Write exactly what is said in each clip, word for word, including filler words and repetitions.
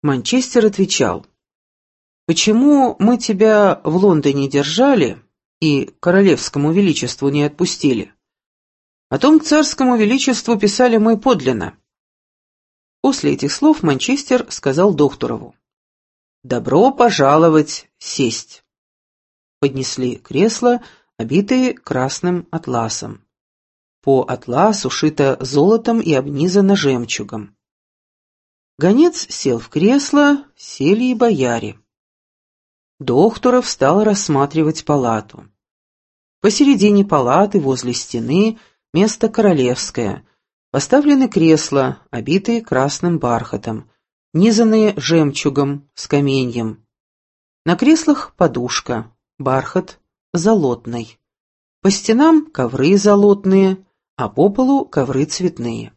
Манчестер отвечал: «Почему мы тебя в Лондоне держали и королевскому величеству не отпустили? О том к царскому величеству писали мы подлинно». После этих слов Манчестер сказал Докторову: «Добро пожаловать сесть». Поднесли кресла, обитые красным атласом. По атласу шито золотом и обнизано жемчугом. Гонец сел в кресло, сели и бояре. Докторов стал рассматривать палату. Посередине палаты, возле стены, место королевское. Поставлены кресла, обитые красным бархатом, низанные жемчугом с каменьем. На креслах подушка, бархат золотный. По стенам ковры золотные, а по полу ковры цветные.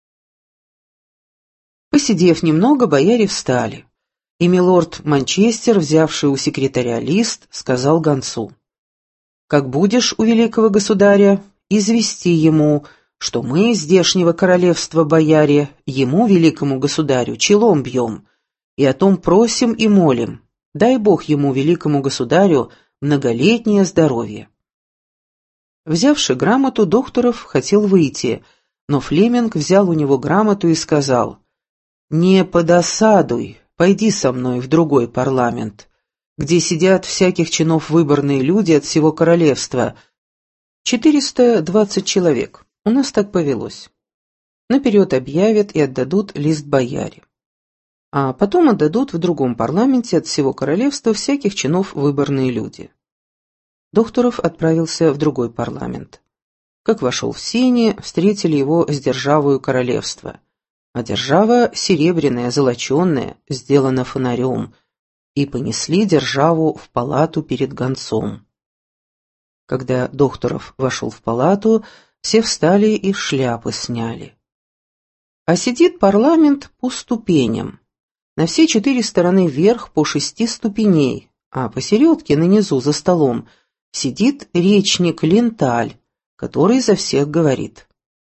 Посидев немного, бояре встали, и милорд Манчестер, взявший у секретаря лист, сказал гонцу: «Как будешь у великого государя, извести ему, что мы, здешнего королевства бояре, ему, великому государю, челом бьем, и о том просим и молим, дай Бог ему, великому государю, многолетнее здоровье». Взявши грамоту, Докторов хотел выйти, но Флеминг взял у него грамоту и сказал: «Не подосадуй, пойди со мной в другой парламент, где сидят всяких чинов выборные люди от всего королевства. четыреста двадцать человек, у нас так повелось. Наперед объявят и отдадут лист бояре. А потом отдадут в другом парламенте от всего королевства всяких чинов выборные люди». Докторов отправился в другой парламент. Как вошел в сени, встретили его с державою королевства. А держава серебряная, золоченая, сделана фонарем, и понесли державу в палату перед гонцом. Когда Докторов вошел в палату, все встали и шляпы сняли. А сидит парламент по ступеням. На все четыре стороны вверх по шести ступеней, а посередке, на низу, за столом, сидит речник Ленталь, который за всех говорит.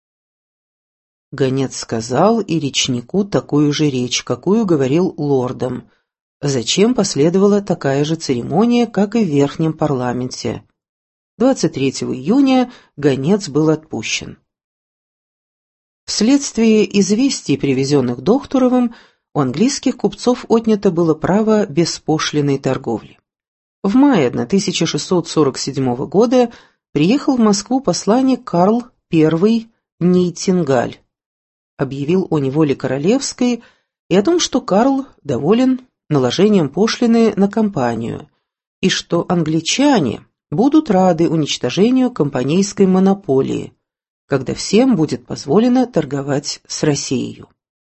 Гонец сказал и речнику такую же речь, какую говорил лордам, зачем последовала такая же церемония, как и в верхнем парламенте. двадцать третьего июня гонец был отпущен. Вследствие известий, привезенных Докторовым, у английских купцов отнято было право беспошлинной торговли. В мае тысяча шестьсот сорок седьмого года приехал в Москву посланник Карл I Нейтингаль. Объявил о неволе королевской и о том, что Карл доволен наложением пошлины на компанию, и что англичане будут рады уничтожению компанейской монополии, когда всем будет позволено торговать с Россией.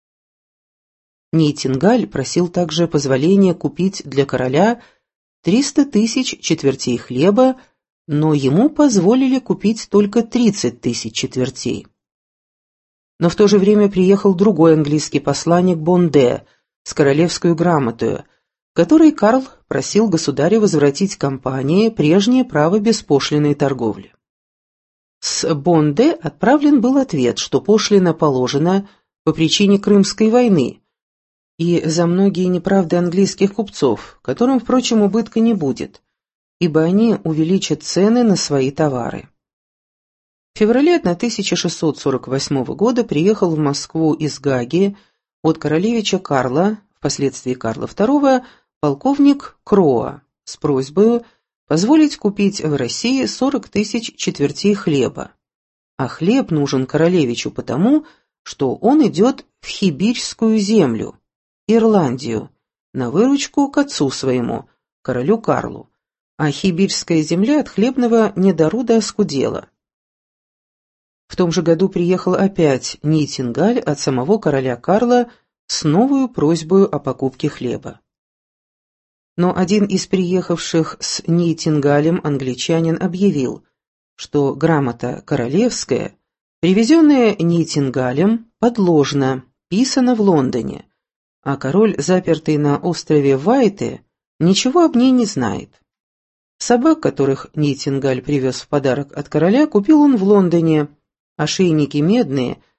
Нейтингаль просил также позволения купить для короля триста тысяч четвертей хлеба, но ему позволили купить только тридцать тысяч четвертей. Но в то же время приехал другой английский посланник Бонде с королевской грамотою, который Карл просил государя возвратить компании прежнее право беспошлинной торговли. С Бонде отправлен был ответ, что пошлина положена по причине Крымской войны и за многие неправды английских купцов, которым, впрочем, убытка не будет, ибо они увеличат цены на свои товары. В феврале тысяча шестьсот сорок восьмого года приехал в Москву из Гаги от королевича Карла, впоследствии Карла второго, полковник Кроа с просьбой позволить купить в России сорок тысяч четвертей хлеба. А хлеб нужен королевичу потому, что он идет в Хибирскую землю, Ирландию, на выручку к отцу своему, королю Карлу, а Хибирская земля от хлебного недоруда оскудела. В том же году приехал опять Нейтингаль от самого короля Карла с новую просьбой о покупке хлеба. Но один из приехавших с Нейтингалем англичанин объявил, что грамота королевская, привезенная Нейтингалем, подложна, писана в Лондоне, а король, запертый на острове Вайте, ничего об ней не знает. Собак, которых Нейтингаль привез в подарок от короля, купил он в Лондоне, ошейники медные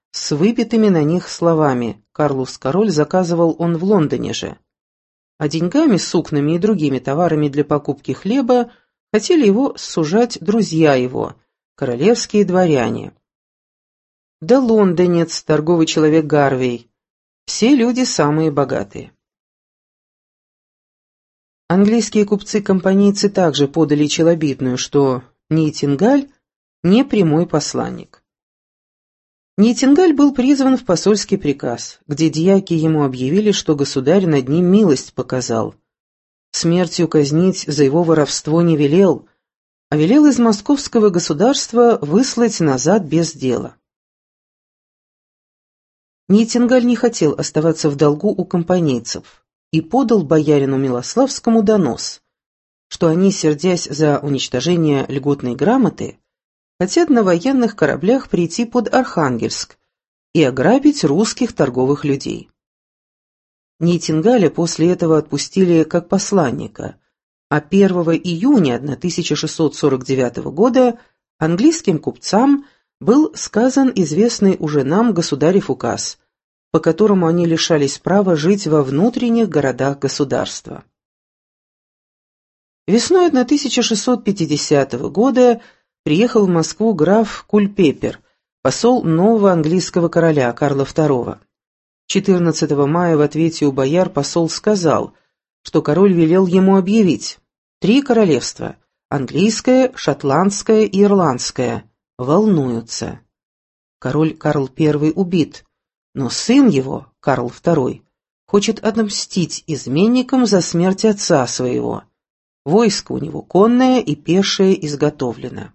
с выбитыми на них словами «Карлус король заказывал он в Лондоне же». А деньгами, сукнами и другими товарами для покупки хлеба хотели его сужать друзья его, королевские дворяне. Да лондонец, торговый человек Гарвей, все люди самые богатые. Английские купцы-компанейцы также подали челобитную, что Нейтингаль не прямой посланник. Нейтингаль был призван в посольский приказ, где дьяки ему объявили, что государь над ним милость показал. Смертью казнить за его воровство не велел, а велел из московского государства выслать назад без дела. Нейтингаль не хотел оставаться в долгу у компанейцев и подал боярину Милославскому донос, что они, сердясь за уничтожение льготной грамоты, хотят на военных кораблях прийти под Архангельск и ограбить русских торговых людей. Нейтингаля после этого отпустили как посланника, а первого июня тысяча шестьсот сорок девятого года английским купцам был сказан известный уже нам государев указ, по которому они лишались права жить во внутренних городах государства. Весной тысяча шестьсот пятидесятого года приехал в Москву граф Кульпепер, посол нового английского короля Карла второго. четырнадцатого мая в ответе у бояр посол сказал, что король велел ему объявить: три королевства – английское, шотландское и ирландское – волнуются. Король Карл Первый убит, но сын его, Карл Второй, хочет отомстить изменникам за смерть отца своего. Войско у него конное и пешее изготовлено.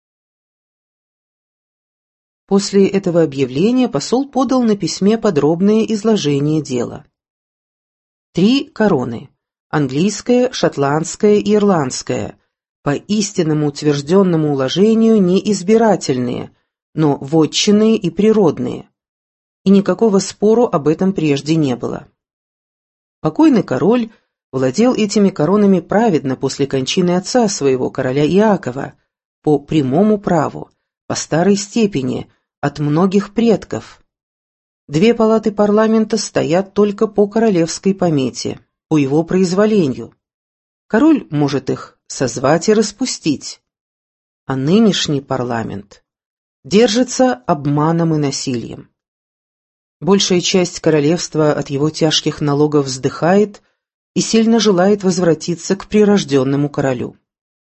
После этого объявления посол подал на письме подробное изложение дела. Три короны – английская, шотландская и ирландская – по истинному утвержденному уложению не избирательные, но вотчинные и природные. И никакого спору об этом прежде не было. Покойный король владел этими коронами праведно после кончины отца своего, короля Иакова, по прямому праву, по старой степени, от многих предков. Две палаты парламента стоят только по королевской помете, по его произволению. Король может их созвать и распустить. А нынешний парламент держится обманом и насилием. Большая часть королевства от его тяжких налогов вздыхает и сильно желает возвратиться к прирожденному королю.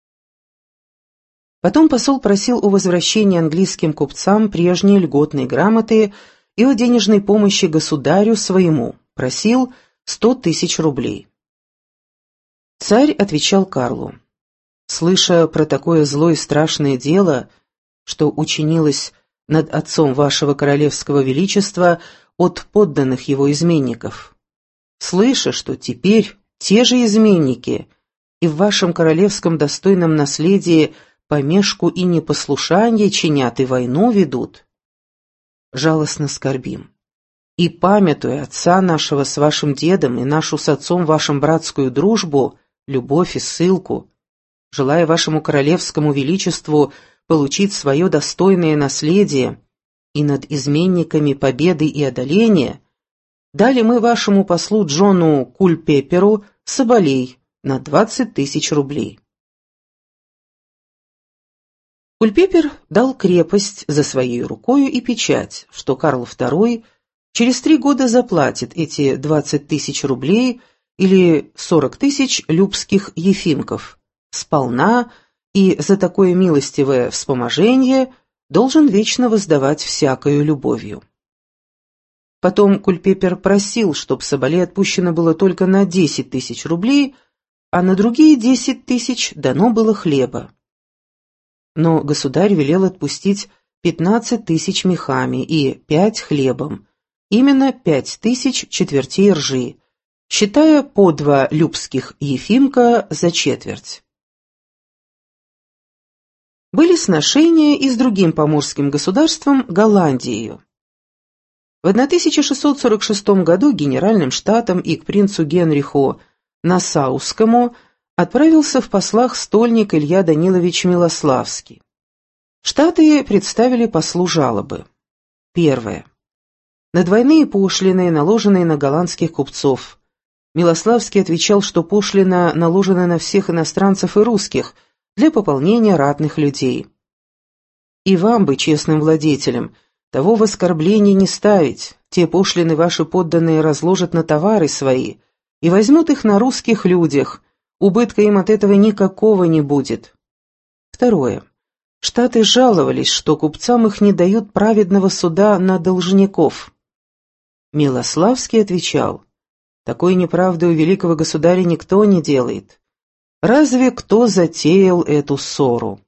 Потом посол просил о возвращении английским купцам прежней льготной грамоты и о денежной помощи государю своему, просил сто тысяч рублей. Царь отвечал Карлу: «Слыша про такое злое и страшное дело, что учинилось над отцом вашего королевского величества от подданных его изменников, слыша, что теперь те же изменники и в вашем королевском достойном наследии помешку и непослушание чинят и войну ведут, жалостно скорбим. И, памятуя отца нашего с вашим дедом и нашу с отцом вашим братскую дружбу, любовь и ссылку, желая вашему королевскому величеству получить свое достойное наследие и над изменниками победы и одоления, дали мы вашему послу Джону Кульпеперу соболей на двадцать тысяч рублей». Кульпепер дал крепость за своей рукою и печать, что Карл Второй через три года заплатит эти двадцать тысяч рублей или сорок тысяч любских ефимков сполна, и за такое милостивое вспоможение должен вечно воздавать всякою любовью. Потом Кульпепер просил, чтоб соболей отпущено было только на десять тысяч рублей, а на другие десять тысяч дано было хлеба. Но государь велел отпустить пятнадцать тысяч мехами и пять хлебом, именно пять тысяч четвертей ржи, считая по два любских ефимка за четверть. Были сношения и с другим поморским государством Голландией. В тысяча шестьсот сорок шестом году генеральным штатом и к принцу Генриху Нассаускому отправился в послах стольник Илья Данилович Милославский. Штаты представили послу жалобы. Первое. на двойные пошлины, наложенные на голландских купцов. Милославский отвечал, что пошлина наложена на всех иностранцев и русских для пополнения ратных людей. И вам бы, честным владетелям, того в оскорблении не ставить, те пошлины ваши подданные разложат на товары свои и возьмут их на русских людях, убытка им от этого никакого не будет. Второе. Штаты жаловались, что купцам их не дают праведного суда на должников. Милославский отвечал: такой неправды у великого государя никто не делает. Разве кто затеял эту ссору?